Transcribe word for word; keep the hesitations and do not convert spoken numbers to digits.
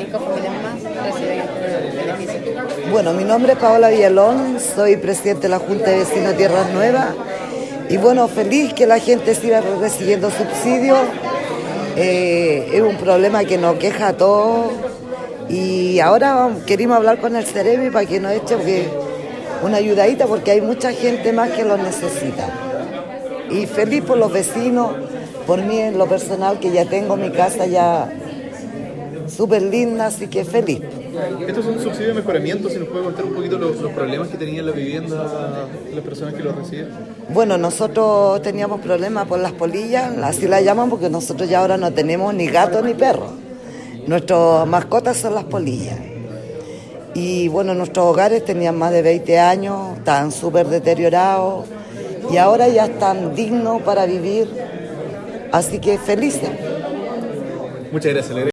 cinco familias más reciben este beneficio. Bueno, mi nombre es Paola Villalón, soy presidente de la Junta de Vecinos Tierras Nuevas y bueno, feliz que la gente siga recibiendo subsidios. Eh, es un problema que nos queja a todos y ahora queremos hablar con el Ceremi para que nos eche porque una ayudadita porque hay mucha gente más que lo necesita. Y feliz por los vecinos, por mí en lo personal que ya tengo mi casa ya súper linda, así que feliz. Esto es un subsidio de mejoramiento, si nos puede contar un poquito los, los problemas que tenían la vivienda las personas que lo reciben. Bueno, nosotros teníamos problemas por las polillas, así la llaman porque nosotros ya ahora no tenemos ni gato ni perro. Nuestras mascotas son las polillas. Y bueno, nuestros hogares tenían más de veinte años, estaban súper deteriorados y ahora ya están dignos para vivir, así que felices. Muchas gracias.